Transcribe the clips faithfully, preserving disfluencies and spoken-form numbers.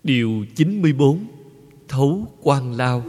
Điều chín mươi bốn. Thấu quan lao.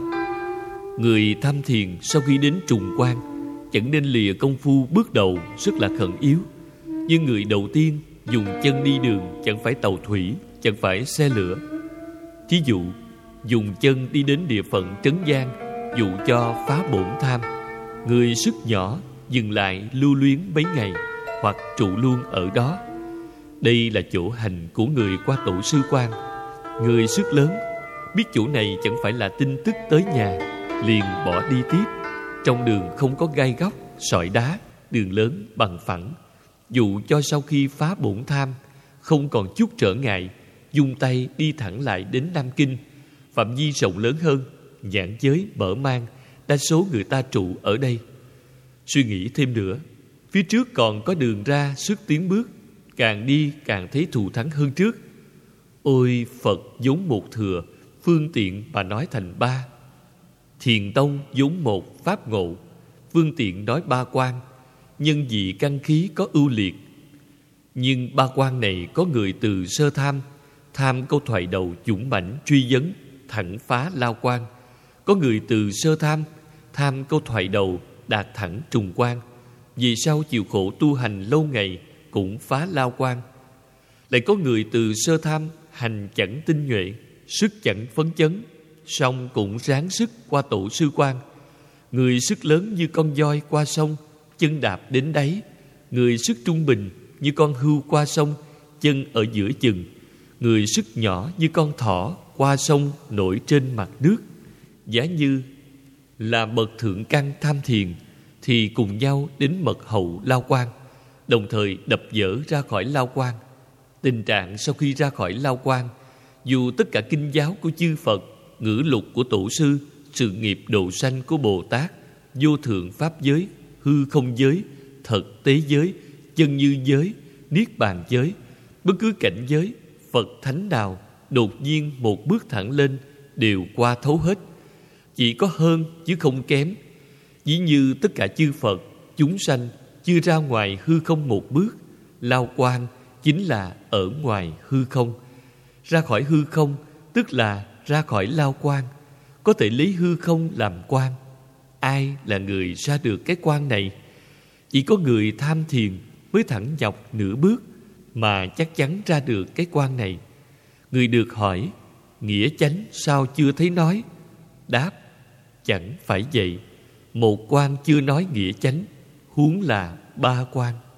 Người tham thiền sau khi đến trùng quan chẳng nên lìa công phu bước đầu rất là khẩn yếu. Nhưng người đầu tiên dùng chân đi đường chẳng phải tàu thủy, chẳng phải xe lửa. Thí dụ dùng chân đi đến địa phận trấn gian, dụ cho phá bổn tham. Người sức nhỏ dừng lại lưu luyến mấy ngày, hoặc trụ luôn ở đó. Đây là chỗ hành của người qua tổ sư quan. Người sức lớn biết chỗ này chẳng phải là tin tức tới nhà, liền bỏ đi tiếp. Trong đường không có gai góc, sỏi đá, đường lớn bằng phẳng. Dụ cho sau khi phá bổn tham, không còn chút trở ngại, dùng tay đi thẳng lại đến Nam Kinh. Phạm vi rộng lớn hơn, nhãn giới mở mang, đa số người ta trụ ở đây. Suy nghĩ thêm nữa, phía trước còn có đường ra sức tiến bước, càng đi càng thấy thù thắng hơn trước. Ôi Phật vốn một thừa, phương tiện mà nói thành ba. Thiền tông vốn một pháp ngộ, phương tiện nói ba quan. Nhân dị căn khí có ưu liệt. Nhưng ba quan này có người từ sơ tham, tham câu thoại đầu dũng mãnh truy vấn, thẳng phá lao quan. Có người từ sơ tham, tham câu thoại đầu đạt thẳng trùng quan, vì sau chịu khổ tu hành lâu ngày cũng phá lao quan. Lại có người từ sơ tham hành chẳng tinh nhuệ, sức chẳng phấn chấn, song cũng ráng sức qua tổ sư quan. Người sức lớn như con voi qua sông, chân đạp đến đáy. Người sức trung bình như con hươu qua sông, chân ở giữa chừng. Người sức nhỏ như con thỏ qua sông, nổi trên mặt nước. Giả như là bậc thượng căn tham thiền, thì cùng nhau đến mật hậu lao quan, đồng thời đập dỡ ra khỏi lao quan. Tình trạng sau khi ra khỏi lao quan, dù tất cả kinh giáo của chư Phật, ngữ lục của tổ sư, sự nghiệp độ sanh của Bồ Tát, vô thượng pháp giới, hư không giới, thật tế giới, chân như giới, niết bàn giới, bất cứ cảnh giới, Phật thánh nào đột nhiên một bước thẳng lên đều qua thấu hết. Chỉ có hơn chứ không kém. Ví như tất cả chư Phật, chúng sanh chưa ra ngoài hư không một bước. Lao quan chính là ở ngoài hư không. Ra khỏi hư không tức là ra khỏi lao quan. Có thể lấy hư không làm quan. Ai là người ra được cái quan này? Chỉ có người tham thiền mới thẳng dọc nửa bước mà chắc chắn ra được cái quan này. Người được hỏi, nghĩa chánh sao chưa thấy nói? Đáp, chẳng phải vậy. Một quan chưa nói nghĩa chánh, huống là ba quan.